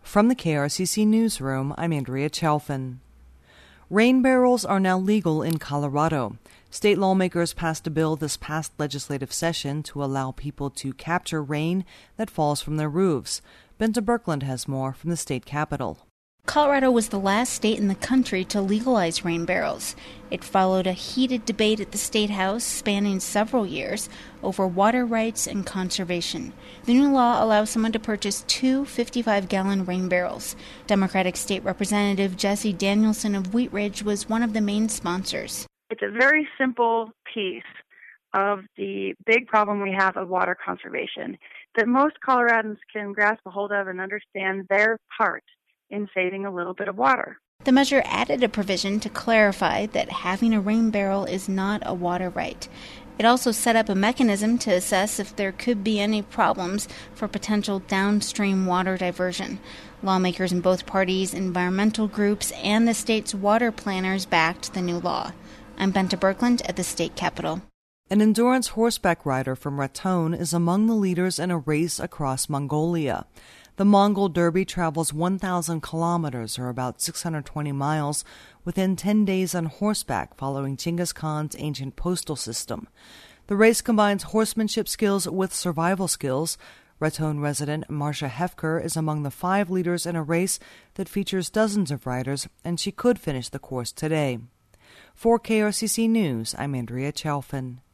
From the KRCC Newsroom, I'm Andrea Chalfin. Rain barrels are now legal in Colorado. State lawmakers passed a bill this past legislative session to allow people to capture rain that falls from their roofs. Benta Birkeland has more from the state capitol. Colorado was the last state in the country to legalize rain barrels. It followed a heated debate at the State House spanning several years over water rights and conservation. The new law allows someone to purchase two 55-gallon rain barrels. Democratic State Representative Jesse Danielson of Wheat Ridge was one of the main sponsors. It's a very simple piece of the big problem we have of water conservation that most Coloradans can grasp a hold of and understand their part in saving a little bit of water. The measure added a provision to clarify that having a rain barrel is not a water right. It also set up a mechanism to assess if there could be any problems for potential downstream water diversion. Lawmakers in both parties, environmental groups, and the state's water planners backed the new law. I'm Benta Birkeland at the state capitol. An endurance horseback rider from Raton is among the leaders in a race across Mongolia. The Mongol Derby travels 1,000 kilometers, or about 620 miles, within 10 days on horseback, following Genghis Khan's ancient postal system. The race combines horsemanship skills with survival skills. Raton resident Marcia Hefker is among the 5 leaders in a race that features dozens of riders, and she could finish the course today. For KRCC News, I'm Andrea Chalfin.